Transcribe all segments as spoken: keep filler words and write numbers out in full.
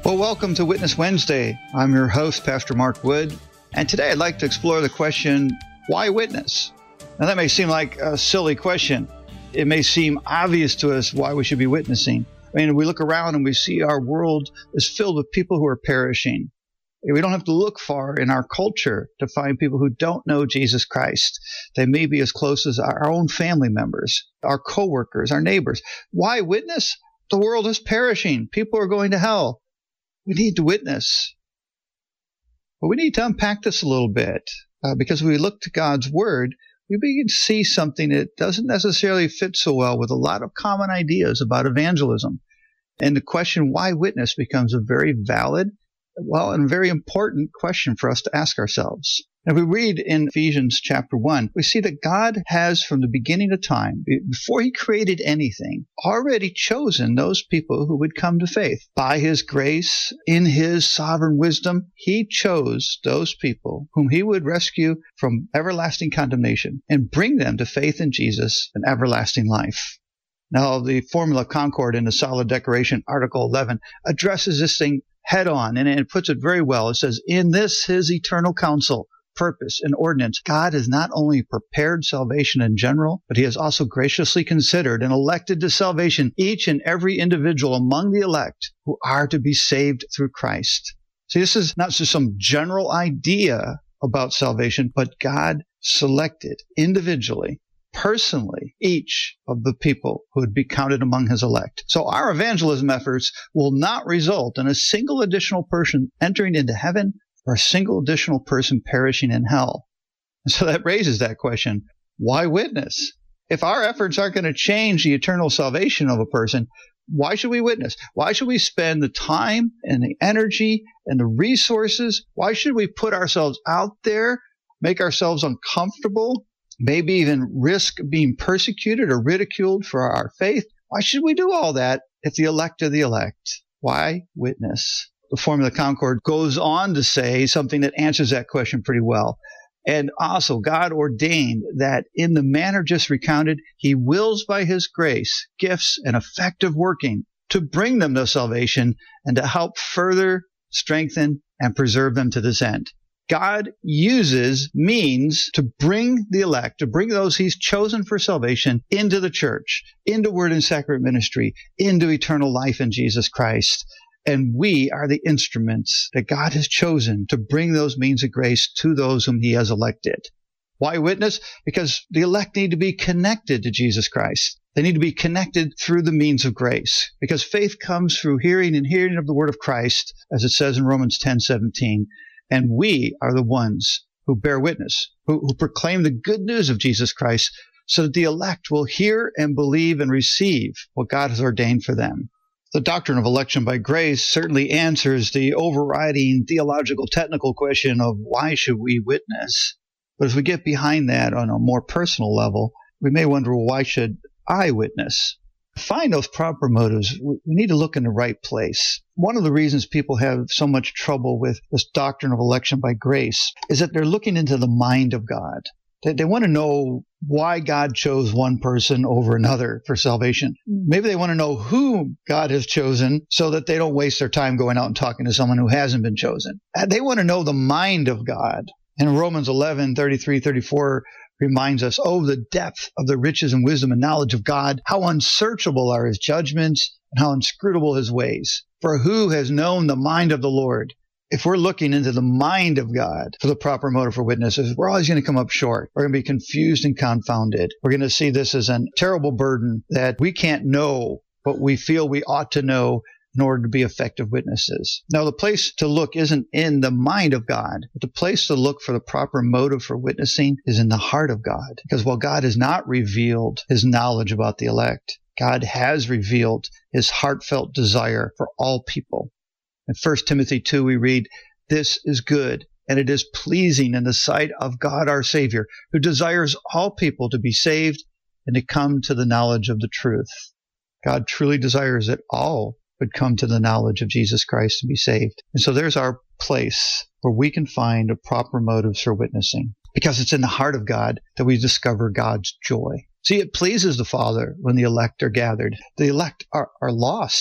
Well, welcome to Witness Wednesday. I'm your host, Pastor Mark Wood, and today I'd like to explore the question, why witness? Now, that may seem like a silly question. It may seem obvious to us why we should be witnessing. I mean, we look around and we see our world is filled with people who are perishing. We don't have to look far in our culture to find people who don't know Jesus Christ. They may be as close as our own family members, our coworkers, our neighbors. Why witness? The world is perishing. People are going to hell. We need to witness. But we need to unpack this a little bit uh, because when we look to God's Word, we begin to see something that doesn't necessarily fit so well with a lot of common ideas about evangelism. And the question, why witness, becomes a very valid, well, and very important question for us to ask ourselves. If we read in Ephesians chapter one, we see that God has, from the beginning of time, before He created anything, already chosen those people who would come to faith. By His grace, in His sovereign wisdom, He chose those people whom He would rescue from everlasting condemnation and bring them to faith in Jesus and everlasting life. Now, the Formula of Concord in the Solid Declaration, Article eleven, addresses this thing head on, and it puts it very well. It says, in this His eternal counsel, purpose, and ordinance, God has not only prepared salvation in general, but He has also graciously considered and elected to salvation each and every individual among the elect who are to be saved through Christ. See, this is not just some general idea about salvation, but God selected individually, personally, each of the people who would be counted among His elect. So our evangelism efforts will not result in a single additional person entering into heaven or a single additional person perishing in hell. And so that raises that question, why witness? If our efforts aren't going to change the eternal salvation of a person, why should we witness? Why should we spend the time and the energy and the resources? Why should we put ourselves out there, make ourselves uncomfortable, maybe even risk being persecuted or ridiculed for our faith? Why should we do all that if the elect are the elect? Why witness? The Formula of Concord goes on to say something that answers that question pretty well. And also, God ordained that in the manner just recounted, He wills by His grace, gifts, and effective working to bring them to salvation and to help further strengthen and preserve them to this end. God uses means to bring the elect, to bring those He's chosen for salvation into the church, into Word and Sacrament ministry, into eternal life in Jesus Christ. And we are the instruments that God has chosen to bring those means of grace to those whom He has elected. Why witness? Because the elect need to be connected to Jesus Christ. They need to be connected through the means of grace. Because faith comes through hearing and hearing of the Word of Christ, as it says in Romans ten seventeen. And we are the ones who bear witness, who, who proclaim the good news of Jesus Christ, so that the elect will hear and believe and receive what God has ordained for them. The doctrine of election by grace certainly answers the overriding theological technical question of why should we witness? But if we get behind that on a more personal level, we may wonder, well, why should I witness? To find those proper motives, we need to look in the right place. One of the reasons people have so much trouble with this doctrine of election by grace is that they're looking into the mind of God. They, they want to know why God chose one person over another for salvation. Maybe they want to know who God has chosen so that they don't waste their time going out and talking to someone who hasn't been chosen. And they want to know the mind of God. And Romans eleven, thirty-three, thirty-four reminds us, oh, the depth of the riches and wisdom and knowledge of God, how unsearchable are His judgments and how inscrutable His ways. For who has known the mind of the Lord? If we're looking into the mind of God for the proper motive for witnesses, we're always going to come up short. We're going to be confused and confounded. We're going to see this as a terrible burden that we can't know, but we feel we ought to know in order to be effective witnesses. Now, the place to look isn't in the mind of God, but the place to look for the proper motive for witnessing is in the heart of God. Because while God has not revealed His knowledge about the elect, God has revealed His heartfelt desire for all people. In First Timothy two, we read, this is good, and it is pleasing in the sight of God our Savior, who desires all people to be saved and to come to the knowledge of the truth. God truly desires that all would come to the knowledge of Jesus Christ and be saved. And so there's our place where we can find the proper motives for witnessing, because it's in the heart of God that we discover God's joy. See, it pleases the Father when the elect are gathered. The elect are, are lost.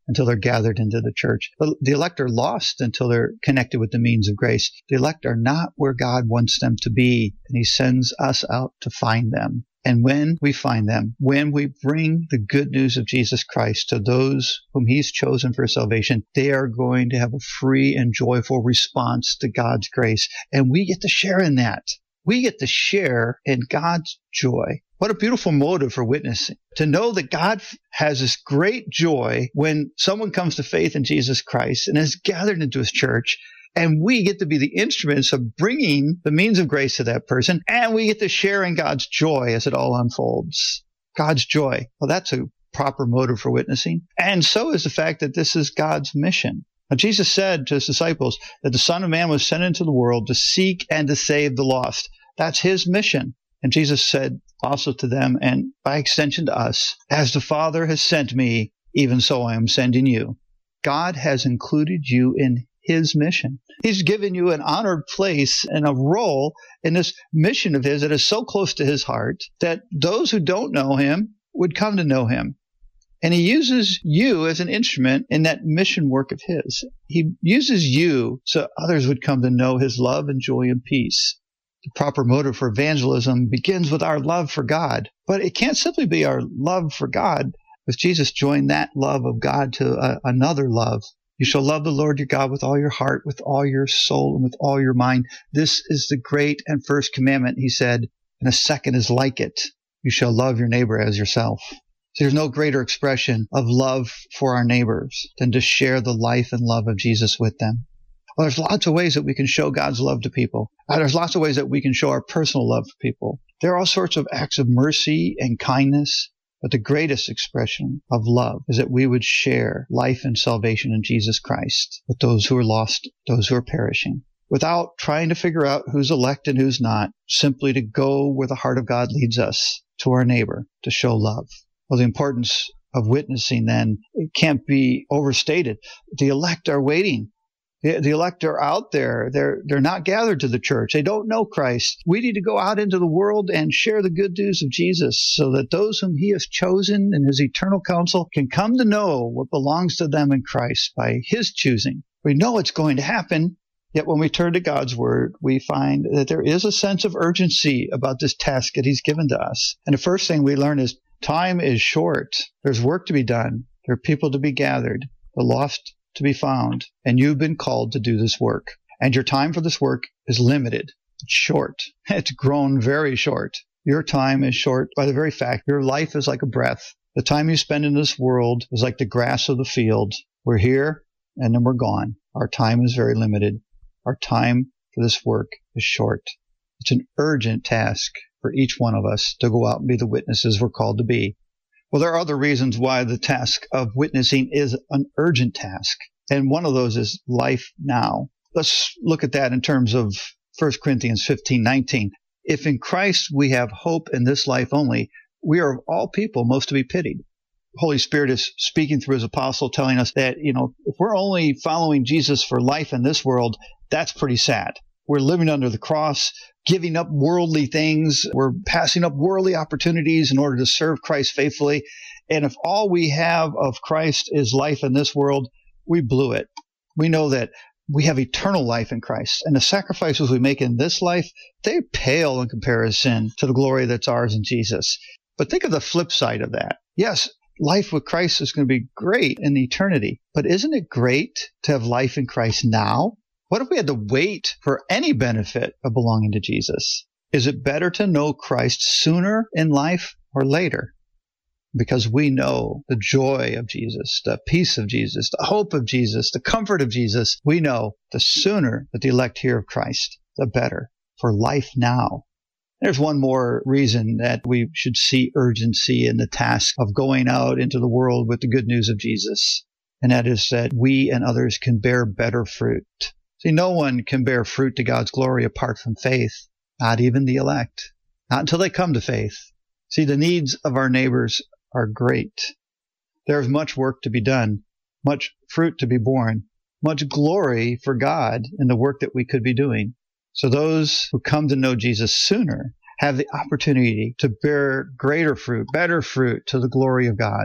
until they're gathered into the church. The, the elect are lost until they're connected with the means of grace. The elect are not where God wants them to be, and he sends us out to find them. And when we find them, when we bring the good news of Jesus Christ to those whom he's chosen for salvation, they are going to have a free and joyful response to God's grace. And we get to share in that. We get to share in God's joy. What a beautiful motive for witnessing. To know that God has this great joy when someone comes to faith in Jesus Christ and is gathered into his church. And we get to be the instruments of bringing the means of grace to that person. And we get to share in God's joy as it all unfolds. God's joy. Well, that's a proper motive for witnessing. And so is the fact that this is God's mission. Now, Jesus said to his disciples that the Son of Man was sent into the world to seek and to save the lost. That's his mission. And Jesus said also to them, and by extension to us, as the Father has sent me, even so I am sending you. God has included you in his mission. He's given you an honored place and a role in this mission of his that is so close to his heart that those who don't know him would come to know him. And he uses you as an instrument in that mission work of his. He uses you so others would come to know his love and joy and peace. The proper motive for evangelism begins with our love for God. But it can't simply be our love for God, because Jesus joined that love of God to a, another love. You shall love the Lord your God with all your heart, with all your soul, and with all your mind. This is the great and first commandment, he said, and a second is like it. You shall love your neighbor as yourself. So there's no greater expression of love for our neighbors than to share the life and love of Jesus with them. Well, there's lots of ways that we can show God's love to people. Uh, there's lots of ways that we can show our personal love for people. There are all sorts of acts of mercy and kindness. But the greatest expression of love is that we would share life and salvation in Jesus Christ with those who are lost, those who are perishing, without trying to figure out who's elect and who's not, simply to go where the heart of God leads us to our neighbor to show love. Well, the importance of witnessing then, it can't be overstated. The elect are waiting. The, the elect are out there. They're, they're not gathered to the church. They don't know Christ. We need to go out into the world and share the good news of Jesus so that those whom he has chosen in his eternal counsel can come to know what belongs to them in Christ by his choosing. We know it's going to happen. Yet when we turn to God's word, we find that there is a sense of urgency about this task that he's given to us. And the first thing we learn is time is short. There's work to be done. There are people to be gathered. The lost to be found, and you've been called to do this work. And your time for this work is limited. It's short. It's grown very short. Your time is short by the very fact your life is like a breath. The time you spend in this world is like the grass of the field. We're here, and then we're gone. Our time is very limited. Our time for this work is short. It's an urgent task for each one of us to go out and be the witnesses we're called to be. Well, there are other reasons why the task of witnessing is an urgent task. And one of those is life now. Let's look at that in terms of First Corinthians fifteen nineteen. If in Christ we have hope in this life only, we are of all people most to be pitied. The Holy Spirit is speaking through his apostle, telling us that, you know, if we're only following Jesus for life in this world, that's pretty sad. We're living under the cross, giving up worldly things. We're passing up worldly opportunities in order to serve Christ faithfully. And if all we have of Christ is life in this world, we blew it. We know that we have eternal life in Christ. And the sacrifices we make in this life, they pale in comparison to the glory that's ours in Jesus. But think of the flip side of that. Yes, life with Christ is going to be great in eternity. But isn't it great to have life in Christ now? What if we had to wait for any benefit of belonging to Jesus? Is it better to know Christ sooner in life or later? Because we know the joy of Jesus, the peace of Jesus, the hope of Jesus, the comfort of Jesus. We know the sooner that the elect hear of Christ, the better for life now. There's one more reason that we should see urgency in the task of going out into the world with the good news of Jesus. And that is that we and others can bear better fruit. See, no one can bear fruit to God's glory apart from faith, not even the elect, not until they come to faith. See, the needs of our neighbors are great. There's much work to be done, much fruit to be borne, much glory for God in the work that we could be doing. So those who come to know Jesus sooner have the opportunity to bear greater fruit, better fruit to the glory of God.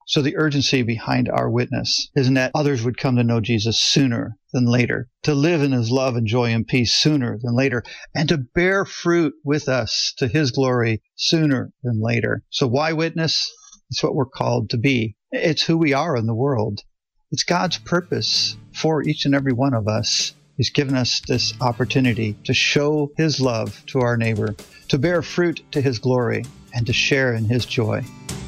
So the urgency behind our witness is that others would come to know Jesus sooner than later, to live in his love and joy and peace sooner than later, and to bear fruit with us to his glory sooner than later. So why witness? It's what we're called to be. It's who we are in the world. It's God's purpose for each and every one of us. He's given us this opportunity to show his love to our neighbor, to bear fruit to his glory, and to share in his joy.